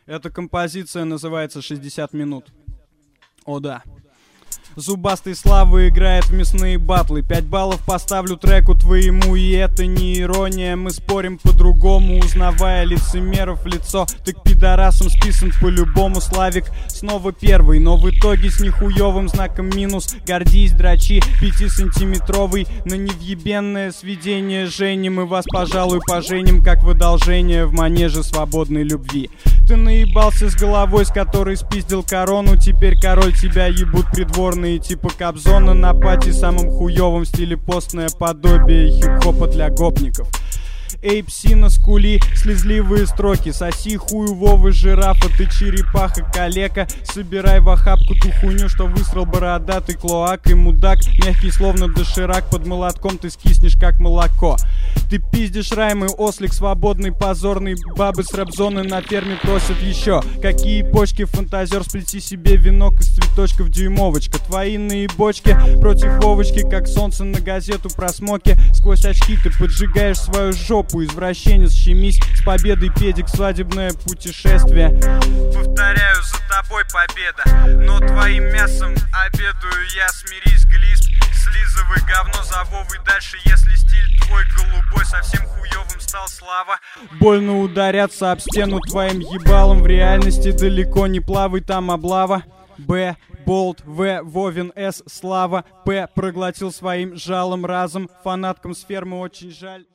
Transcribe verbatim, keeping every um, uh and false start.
Эта композиция называется «шестьдесят минут». О да. Зубастый Слава играет в мясные батлы. Пять баллов поставлю треку твоему, и это не ирония. Мы спорим по-другому, узнавая лицемеров в лицо. Ты к пидорасам списан по-любому, Славик. Снова первый, но в итоге с нихуевым знаком минус. Гордись, драчи, пятисантиметровый. На невъебенное сведение Жени. Мы вас, пожалуй, поженим, как в одолжение в манеже свободной любви. Ты наебался с головой, с которой спиздил корону. Теперь, король, тебя ебут придворные типа Кобзона на пати, самым хуёвым в стиле постное подобие хип-хопа для гопников. Эйпси на скули, слезливые строки. Соси хую Вовы жирафа, ты черепаха калека. Собирай в охапку ту хуйню, что высрал бородатый клоак и мудак. Мягкий словно доширак, под молотком ты скиснешь как молоко. Ты пиздишь раймы, ослик свободный, позорный. Бабы с рэп-зоны на ферме просят еще. Какие почки, фантазер, сплети себе венок из цветочков, дюймовочка. Твои наебочки против Вовочки, как солнце на газету про смоки. Сквозь очки ты поджигаешь свою жопу. Извращенец, щемись, с победой, педик, свадебное путешествие. Повторяю, за тобой победа, но твоим мясом обедаю я. Смирись, глист, слизывай говно за Вовой дальше, если стиль твой голубой совсем хуёвым стал, Слава. Больно ударяться об стену твоим ебалом, в реальности далеко не плавай, там облава. Б. Болт, В. Вовин, С. Слава, П. Проглотил своим жалом разом. Фанаткам с фермы очень жаль.